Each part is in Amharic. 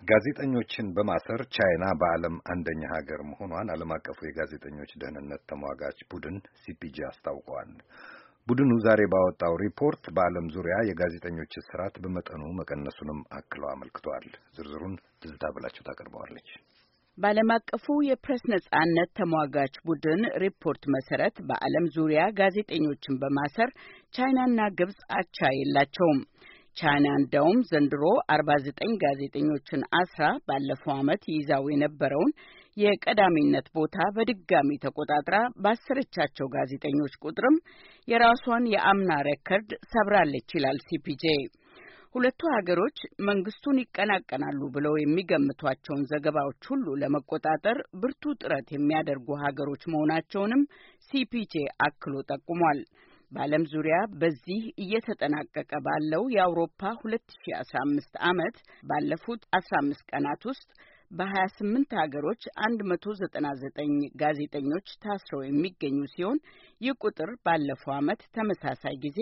ጋዜጠኞችን በማሰር ቻይና በዓለም አንደኛ ሀገር መሆኗን ዓለም አቀፉ የጋዜጠኞች ደህንነት ተሟጋች ቡድን ሲፒጄ አስታውቋል። ቡድኑ ዛሬ ባወጣው ሪፖርት በዓለም ዙሪያ የጋዜጠኞች እስራት በመጠኑ መቀነሱንም አክሎ አመልክቷል። ዝርዝሩን ትዝታ ብላችሁ ታቀርበዋለች። በዓለም አቀፉ የፕሬስ ነጻነት ተሟጋች ቡድን ሪፖርት መሰረት በዓለም ዙሪያ ጋዜጠኞችን በማሰር ቻይናና ግብጽ አቻ የላቸውም። ቻይና እንደውም ዘንድሮ 49 ጋዜጠኞችን አስራ ባለፈው ዓመት ይዛው የነበረውን የቀዳሚነት ቦታ በድጋሚ ተቆጣጥራ ባሰረቻቸው ጋዜጠኞች ቁጥርም የራሷን የአምና ሬከርድ ሰብራለች ይላል ሲፒጄ። ሁለቱ ሀገሮች መንግስቱን ይቀናቀናሉ ብለው የሚገምቷቸውን ዘገባዎች ሁሉ ለመቆጣጠር ብርቱ ጥረት የሚያደርጉ ሀገሮች መሆናቸውንም ሲፒጄ አክሎ ጠቁሟል። በዓለም ዙሪያ በዚህ እየተጠናቀቀ ባለው የአውሮፓ 2015 ዓመት ባለፉት 15 ቀናት ውስጥ በ28 ሀገሮች 199 ጋዜጠኞች ታስረው የሚገኙ ሲሆን ይህ ቁጥር ባለፈው ዓመት ተመሳሳይ ጊዜ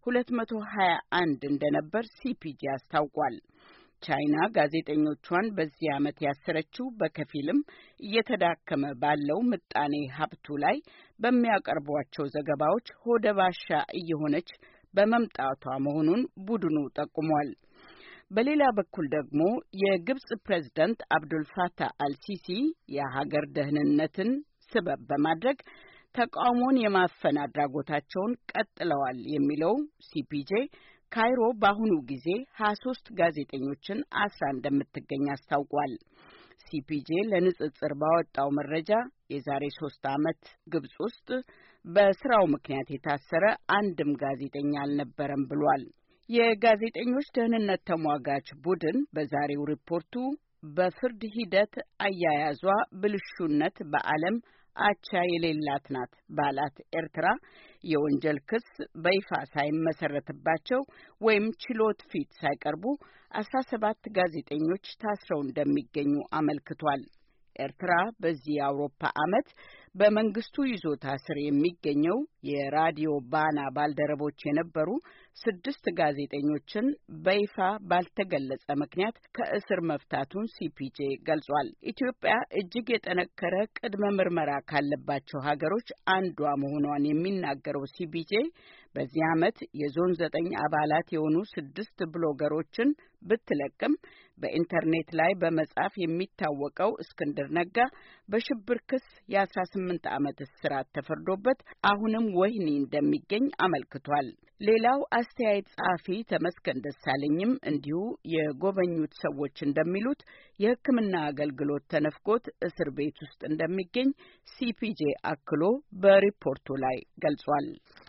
221 እንደነበር ሲፒጄ አስታውቋል። ቻይና ጋዜጠኞቿን በዚህ ዓመት ያሰረችው በከፊልም እየተዳከመ ባለው ምጣኔ ሀብቱ ላይ በሚያቀርቧቸው ዘገባዎች ሆደ ባሻ እየሆነች በመምጣቷ መሆኑን ቡድኑ ጠቁሟል። በሌላ በኩል ደግሞ የግብጽ ፕሬዝዳንት አብዱልፋታህ አልሲሲ የሀገር ደህንነትን ስበብ በማድረግ ተቃውሞን የማፈን አድራጎታቸውን ቀጥለዋል የሚለው ሲፒጄ ካይሮ በአሁኑ ጊዜ 23 ጋዜጠኞችን አስራ እንደምትገኝ አስታውቋል። ሲፒጄ ለንጽጽር ባወጣው መረጃ የዛሬ 3 ዓመት ግብጽ ውስጥ በስራው ምክንያት የታሰረ አንድም ጋዜጠኛ አልነበረም ብሏል። የጋዜጠኞች ደህንነት ተሟጋች ቡድን በዛሬው ሪፖርቱ በፍርድ ሂደት አያያዟ ብልሹነት በዓለም አቻ የሌላት ናት ባላት ኤርትራ የወንጀል ክስ በይፋ ሳይመሰረትባቸው ወይም ችሎት ፊት ሳይቀርቡ 17 ጋዜጠኞች ታስረው እንደሚገኙ አመልክቷል። ኤርትራ በዚህ የአውሮፓ ዓመት በመንግስቱ ይዞታ ስር የሚገኘው የራዲዮ ባና ባልደረቦች የነበሩ 6 ጋዜጠኞችን በይፋ ባልተገለጸ ምክንያት ከእስር መፍታቱን ሲፒጄ ገልጿል። ኢትዮጵያ እጅግ የጠነከረ ቅድመ ምርመራ ካለባቸው ሀገሮች አንዷ መሆኗን የሚናገረው ሲፒጄ በዚህ ዓመት የዞን 9 አባላት የሆኑ 6 ብሎገሮችን ብትለቅም በኢንተርኔት ላይ በመጻፍ የሚታወቀው እስክንድር ነጋ በሽብር ክስ የ18 ዓመት እስራት ተፈርዶበት አሁንም ወህኒ እንደሚገኝ አመልክቷል። ሌላው አስተያየት ጸሐፊ ተመስገን ደሳለኝም እንዲሁ የጎበኙት ሰዎች እንደሚሉት የሕክምና አገልግሎት ተነፍጎት እስር ቤት ውስጥ እንደሚገኝ ሲፒጄ አክሎ በሪፖርቱ ላይ ገልጿል።